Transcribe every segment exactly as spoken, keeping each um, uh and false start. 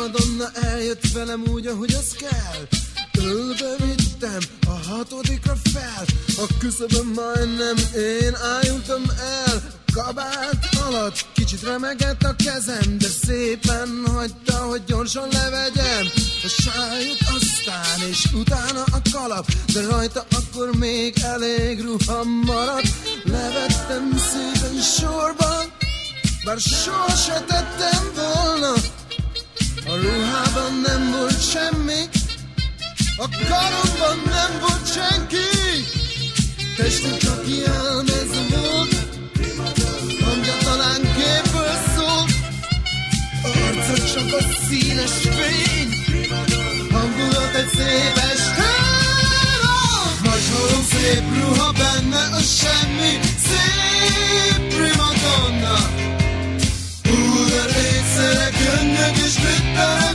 primadonna eljött velem úgy, ahogy az kell. Ölbe vittem, a hatodikra fel. A küszöbön majdnem én ájultam el. Kabát alatt kicsit remegett a kezem, de szépen hagyta, hogy gyorsan levegyem a sájút aztán, és utána a kalap, de rajta akkor még elég ruha maradt. Levettem szépen sorban, bár soha se tettem volna. A ruhában nem volt semmi, a karomban nem volt senki. Testem csak jelmez volt, hangja talán képből szólt, arca csak a színes fény, hangulat egy szép estéra. Macsolom szép ruha, benne a semmi, szép primadonna. Púder, ékszerek, könnyek és glitterek,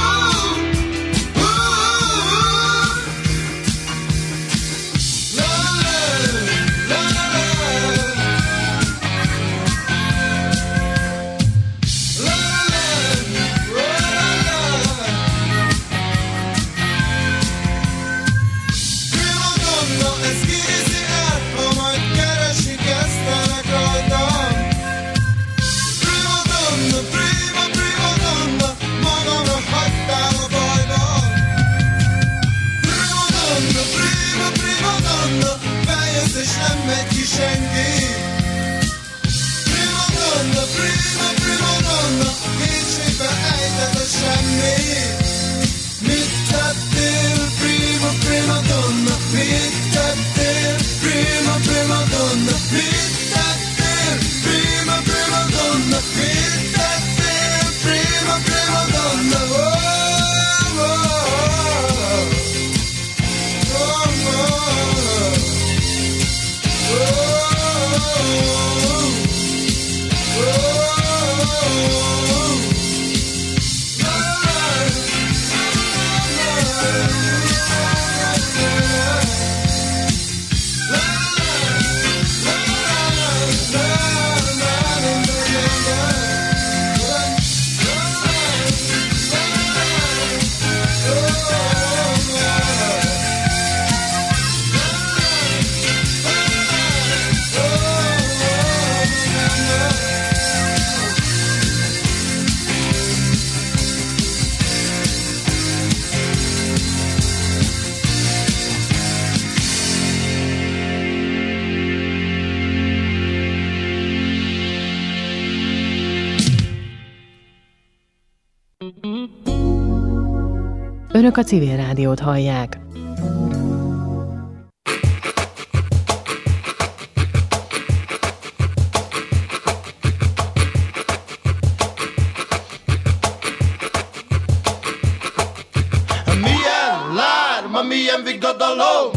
Önök a Civil Rádiót hallják. Milyen lárma, milyen vigadalom,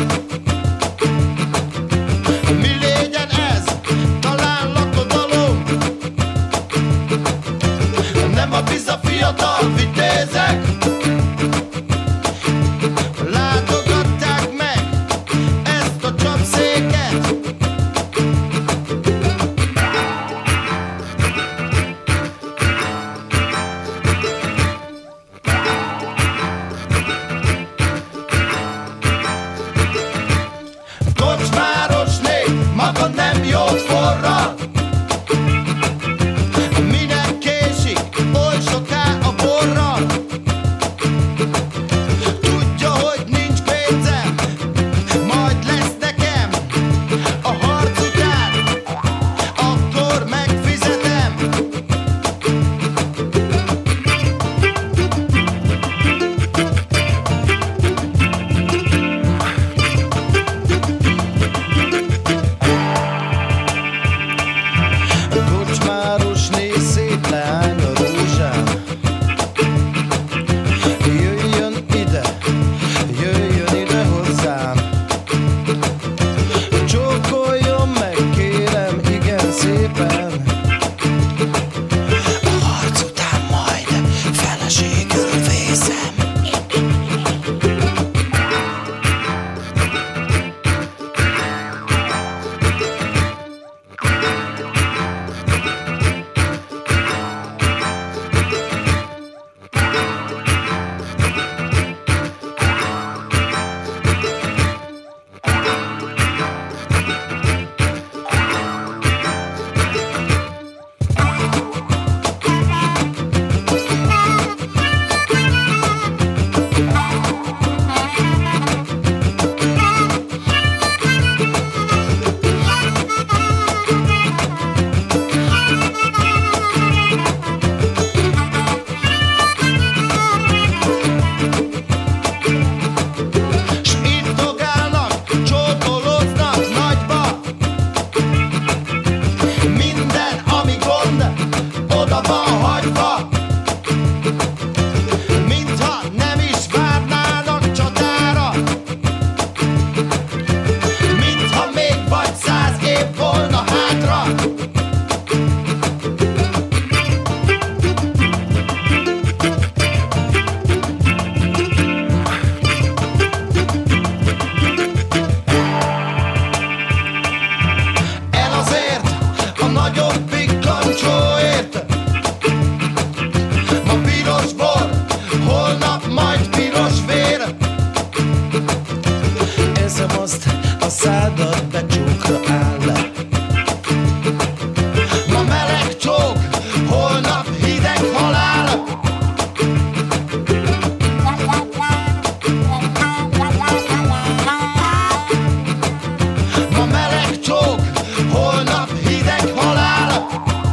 mi legyen ez, talán lakodalom. Nem a biza fiatal vitézek, szádat becsókra áll. Ma meleg csók, holnap hideg halál. Ma meleg csók, holnap hideg halál.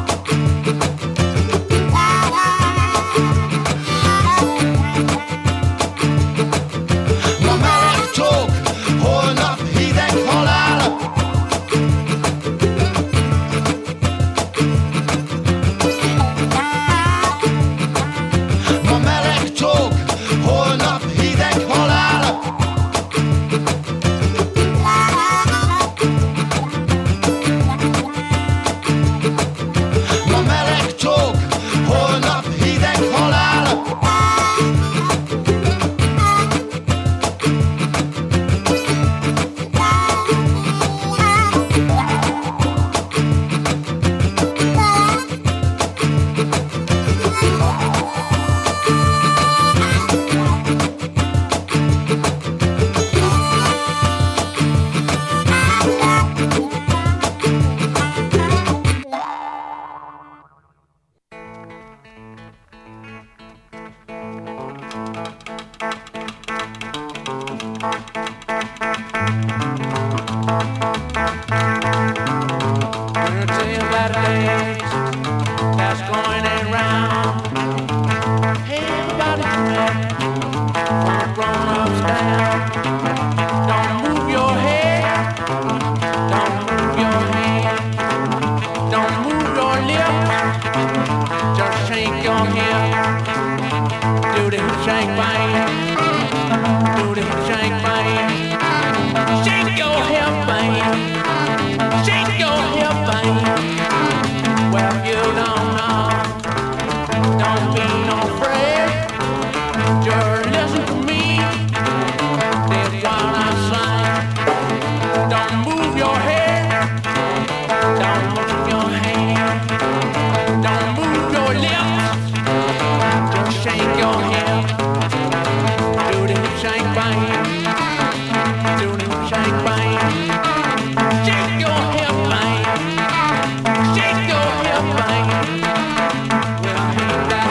Ma meleg csók, holnap hideg halál. Ma meleg csók, holnap hideg halál. Ma meleg csók, holnap hideg halál. Gonna tell you about a days that's going around. Hey, everybody tonight, from the grown-ups down. Don't move your head, don't move your hand, don't move your lips, just shake your head. Do the shake bang, do the shake bang, shake your hip bang. Shake your hip, baby. Well, you don't know. Don't be no afraid. Just listen to me. That's what I say. Don't move your head. Don't move your hand. Don't move your lips. Just shake your head. Do the shake, baby. Do the shake, baby. Shake your hip, baby. Shake your hip, baby. Well, I hate that.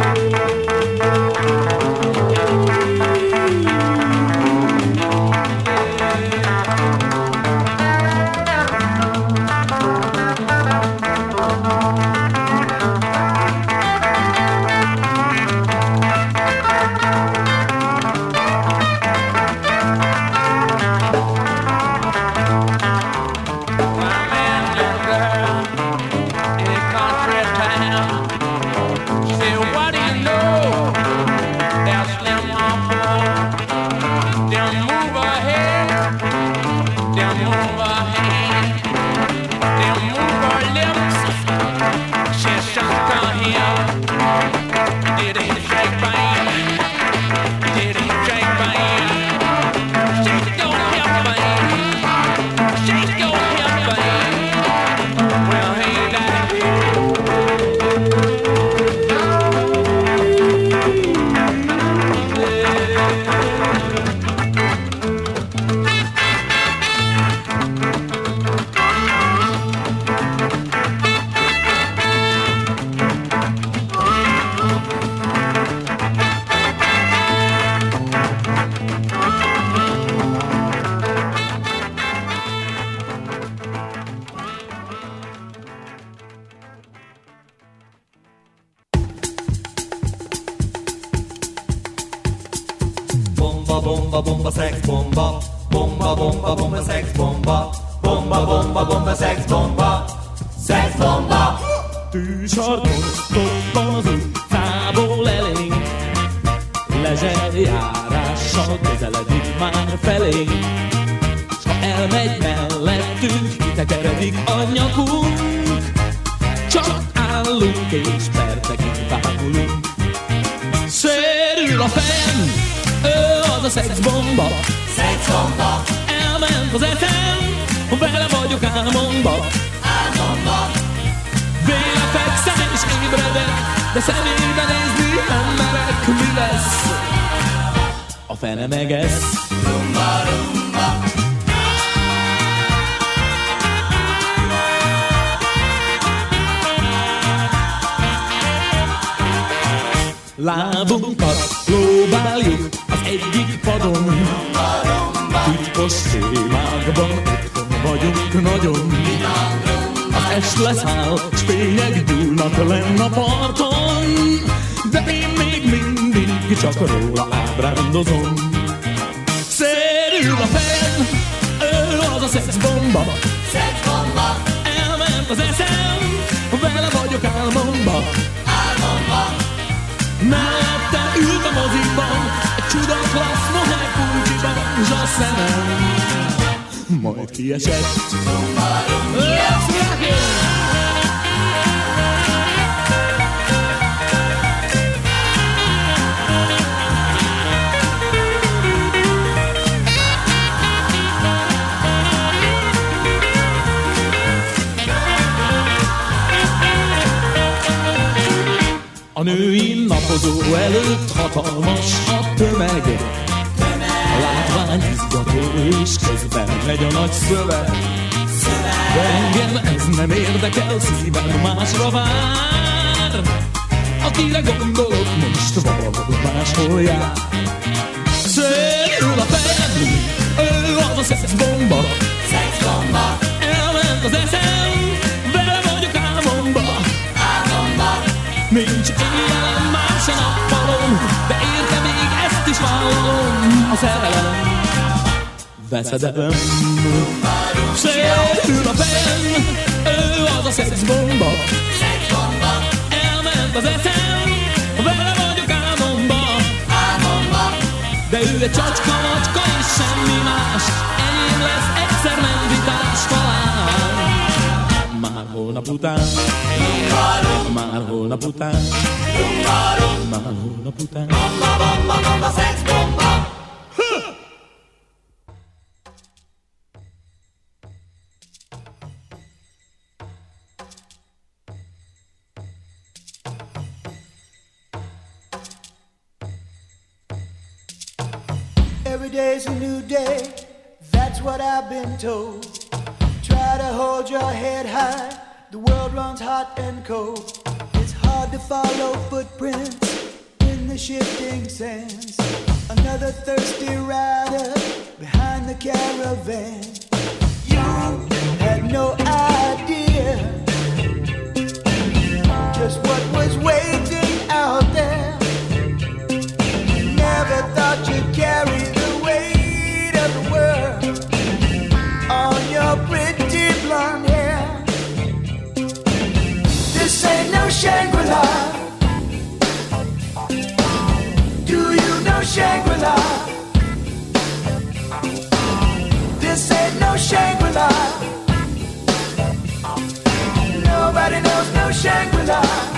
bomba, bomba, sex bomba. Bomba, bomba, bomba, sex bomba. Bomba, bomba, bomba, sex bomba. Sex bomba. Tűsarkotottan az utcából elénk, lezserjárással közeledik már felénk, s ha elmegy mellettünk, kitekeredik a nyakunk, csak állunk és percekig bámulunk. Sérül a fejem, ő az a szexbomba. Szexbomba. Elment az eszem, vele vagyok álmomba. Álmomba. Véle fekszem és ébredek, de szemébe nézni nem merek. Mi lesz? A fene megesz. Rumba, rumba. lábunkat próbáljuk az egyik padon. Titkos sémákban otthon vagyunk nagyon. Az est leszáll, s fények gyúlnak lenn a parton. De én még mindig csak róla ábrándozom. Szérül a fejed, ő az a szexbomba. Szexbomba, Elment az eszem, vele vagyok álmomba. álmomba, Mellettem ült a moziban, egy csuda klassz mohely pulcsiban, s a szemem majd kiesett. Let's rock it! A női napozó előtt hatalmas a tömeg. A látvány izgató és közben megy a nagy szöveg. De engem ez nem érdekel, szívem másra vár. Akire gondolok most valahol máshol jár. Szérül a fejed, ő az a szexbomba. szexbomba, Elment az eszem, vele vagyok álmomba. álmomba, Nincs éjjelen, más a nappalom, de érte még ezt is vállalom. A szerelem, veszedelem. Sérül a fejem, ő az a szexbomba. szexbomba, Elment az eszem, vele vagyok álmomba. álmomba, De ő egy csacska, macska és semmi más. Enyém lesz egyszer mentitás talán. Már holnap után, már holnap után, már holnap után. bomba, bomba, bomba, szexbomba. Every day's a new day, that's what I've been told. Try to hold your head high, the world runs hot and cold. It's hard to follow footprints in the shifting sands. Another thirsty rider behind the caravan. You had no idea just what was waiting out there. Never thought you'd carry the weight of the world on your pretty blonde hair. This ain't no Shangri-La. Do you know Shangri-La? This ain't no Shangri-La. Nobody knows no Shangri-La.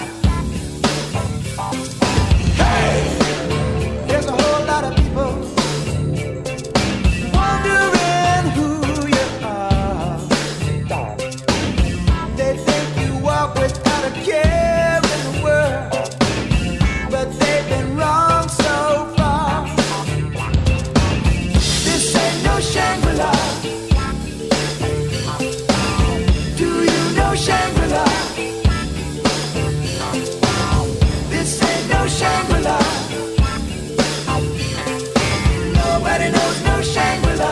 Hey! There's a whole lot of people wondering who you are. They think you walk without a care in the world, but they've been wrong so far. This ain't no Shangri-La. Do you know Shangri-La? This ain't no Shangri-La. Nobody knows no Shangri-La.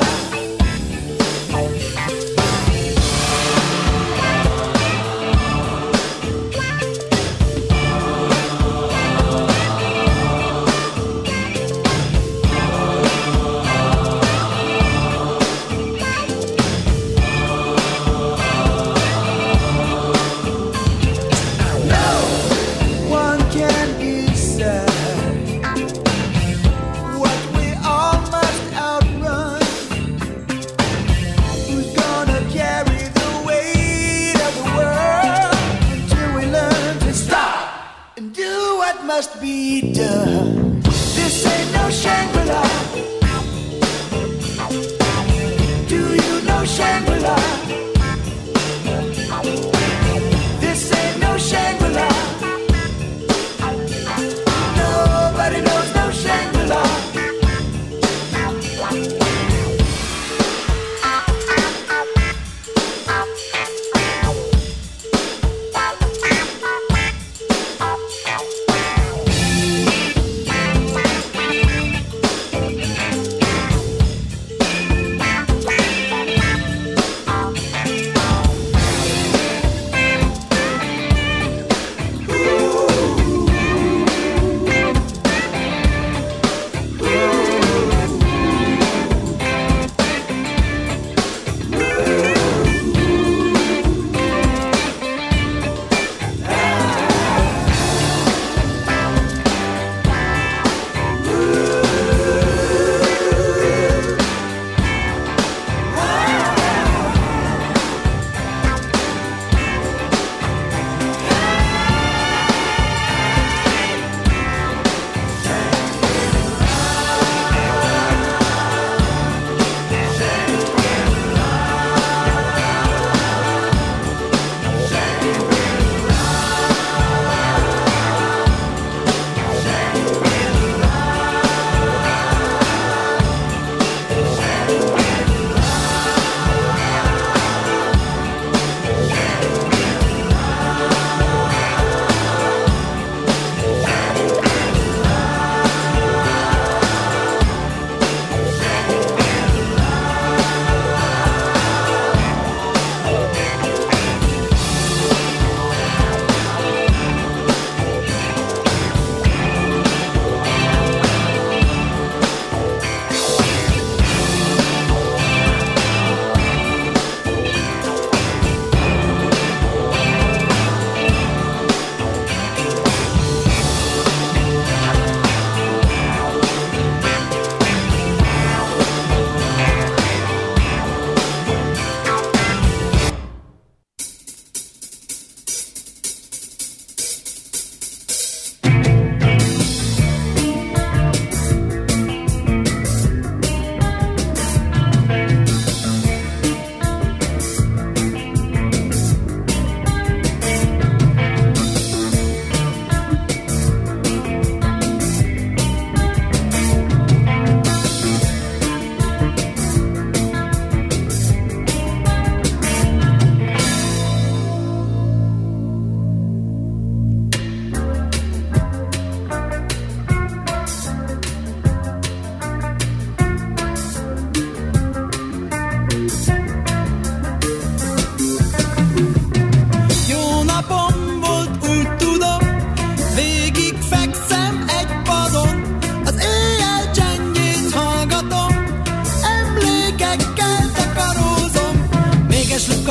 No one can decide what we all must outrun. Who's gonna carry the weight of the world until we learn to stop and do what must be done? This ain't no Shangri-La. Do you know Shangri-La? This ain't no Shangri-La. Nobody knows no Shangri-La.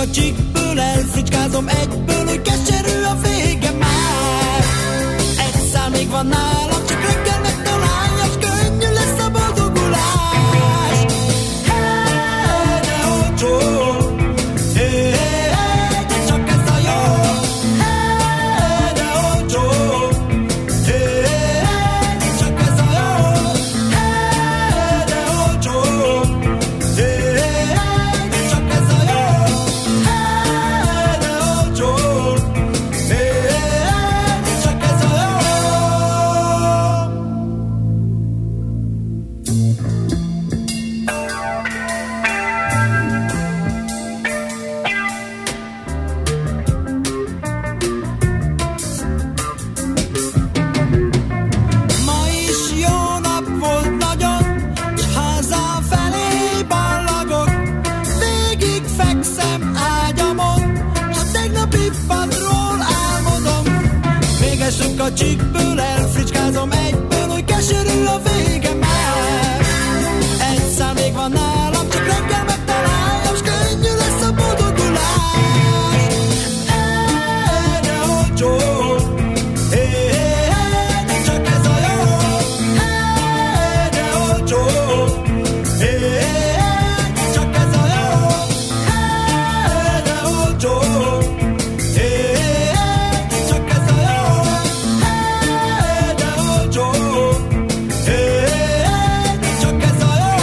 a csíkből, elfricskázom egyből, hogy keserű a vége már. Egy szál még van nálam, csak reggel megtalálja, s könnyű lesz a boldogulás. Hey, de olcsó, hey, hey, de csak ez a jó. Hey, de olcsó, hey, hey, de csak ez a jó. Hey, de olcsó, hey, hey, de csak ez a jó. Hey, de olcsó, hey, hey, de csak ez a jó. Ma is jó nap volt nagyon, s hazafelé ballagok. Végig fekszem ágyamon, s a tegnapi padról álmodom. Végesünk a csíkből, elfricskázom egyből, hogy keserű a vége már. Egy szám még van nálam, csak reggel megtaláljam, s könnyű lesz a boldogulás. Hey, de olcsó, hey, hey, hey, de csak ez a jó. Hey, de olcsó, hey, hey, hey, de csak ez a jó. Hey, de olcsó, hey, hey, hey, de csak ez a jó. Hey, de olcsó, hey, hey, hey, de csak ez a jó.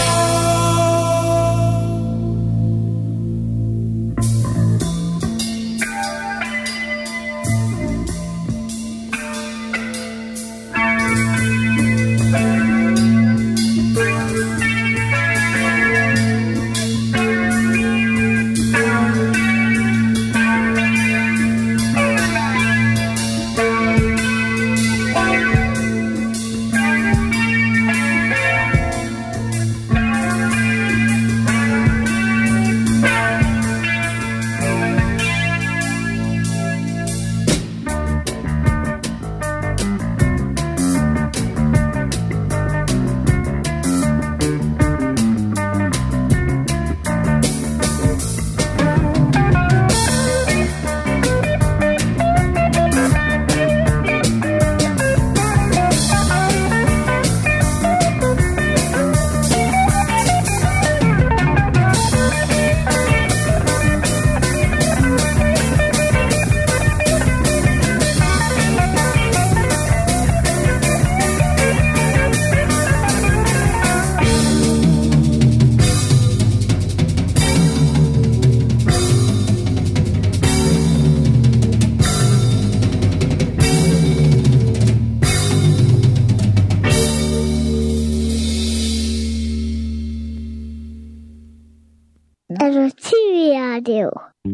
Ez a Civil Rádió.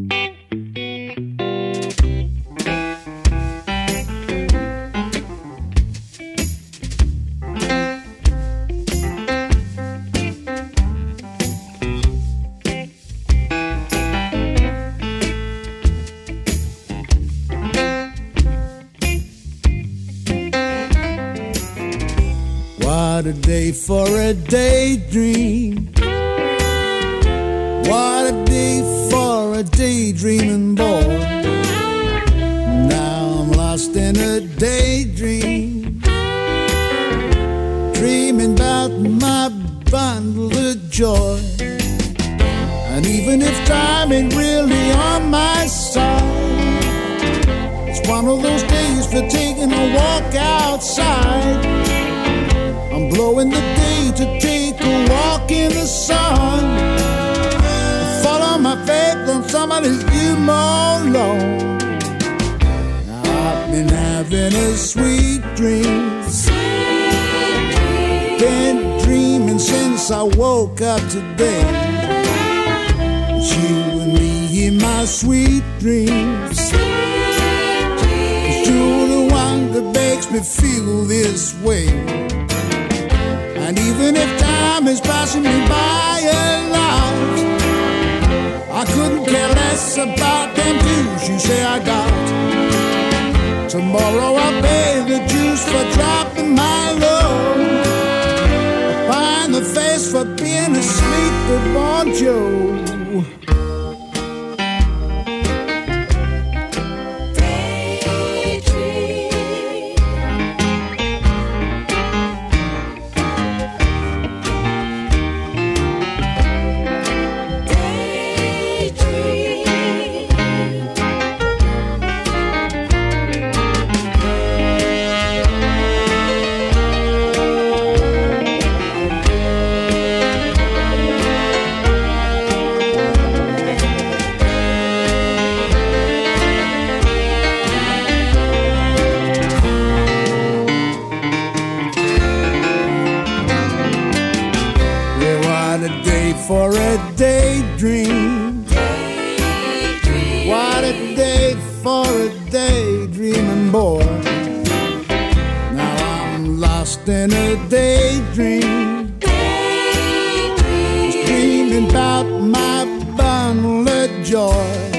What a day for a daydream. What a day for a daydreaming boy. Now I'm lost in a daydream, dreaming about my bundle of joy. And even if time ain't really on my side, it's one of those days for taking a walk outside. I'm blowing the day to take a walk in the sun. Follow my faith on somebody's view more long. I've been having a sweet dream. Sweet dream. Been dreaming since I woke up today. It's you and me in my sweet dreams. Sweet dreams. You're the one that makes me feel this way. And even if time is passing me by a lot, I couldn't care less about them dues you say I got. Tomorrow I'll pay the dues for dropping my load. I'll find the face for being asleep with Bon Jovi. a day for a daydreaming boy. Now I'm lost in a daydream, daydream. Dreaming about my bundle of joy.